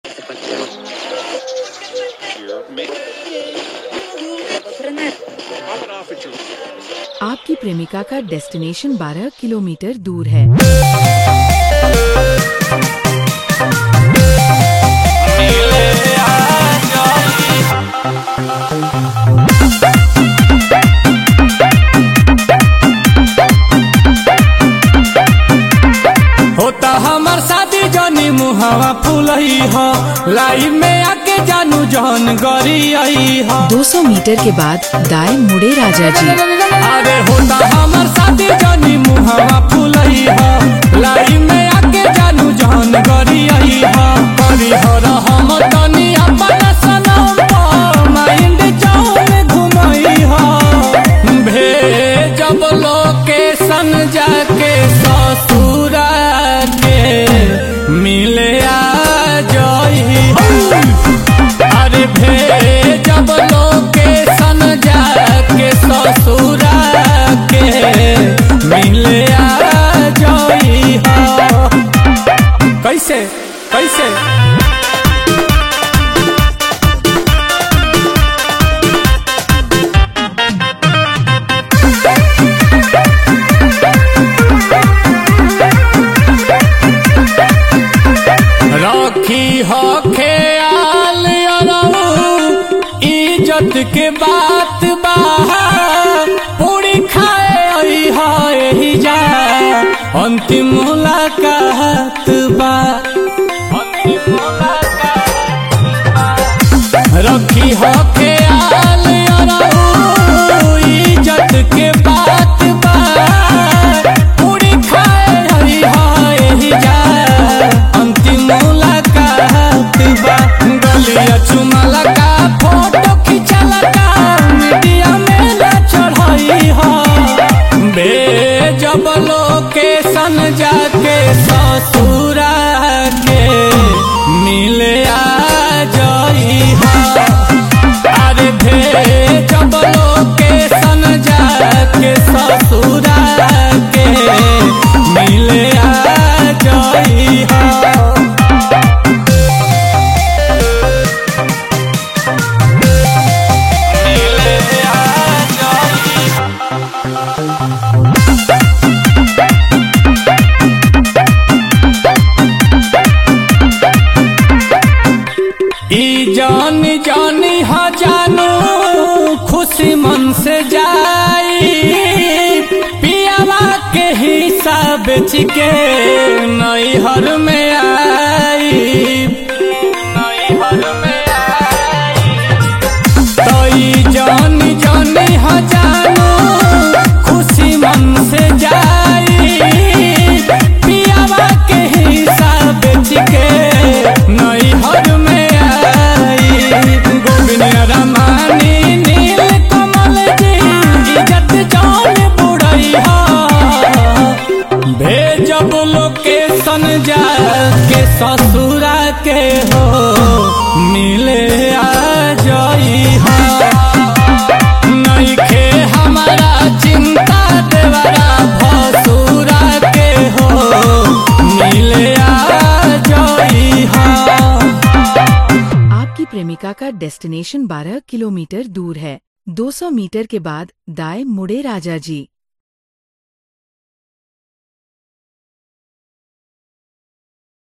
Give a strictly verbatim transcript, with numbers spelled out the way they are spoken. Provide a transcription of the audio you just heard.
आपकी प्रेमिका का डेस्टिनेशन बारह किलोमीटर दूर है। होता हमार शादी जनी मुहावा फूलई हो, लाइन में आके जानू जहन गरी आई हो। दो सौ मीटर के बाद दाएं मुड़े राजा जी। अरे होता हमार शादी जनी मुहावा फूलई हो, लाइन में आके जानू जहन गरी आई हो। करी हो हम तनी अपना सनम माइंड जाऊन घुमई हो। भेजब लोकेशन जाके ससुरा मिले आ जाई। अरे भेजब लोकेशन जाके ससुरा के मिले आ जाई। कैसे कैसे रखी हो ख्याल इज्जत के बात बा, पूरी खाए आई जा अंतिम मुलाकात बा। अंतिम मुलाकात रखी हो ख्याल इज्जत के बात बा, पूरी खाए आई जा अंतिम मुलाकात बा। गलिया चुमाला का फोटो खिंचाला का मीडिया में ना चढ़ाई हो। भेजब लोकेशन जाके ससुरा के मिले आ जाई हो। अरे भेजब लोकेशन जाके ससुरा के मिले आ जाई हो। ई जानी जानी हा जानू खुशी मन से जाई। पियावा के हिसाब बेच के नैहर में आई। नैहर में आई तो ई जानी जानी हा जानू खुशी मन से जाई। पियावा के हिसाब बेच के नैहर में रमानी नील कमल जी इज्जत जान बुढ़ई हो। भेजब लोकेशन जाके ससुरा के हो मिले आ जाई हो। नइखे हमारा चिंता देवरा भसुरा के हो मिले आ जाई हो। आपकी प्रेमिका का डेस्टिनेशन बारह किलोमीटर दूर है। दो सौ मीटर के बाद दाएं मुड़े राजा जी।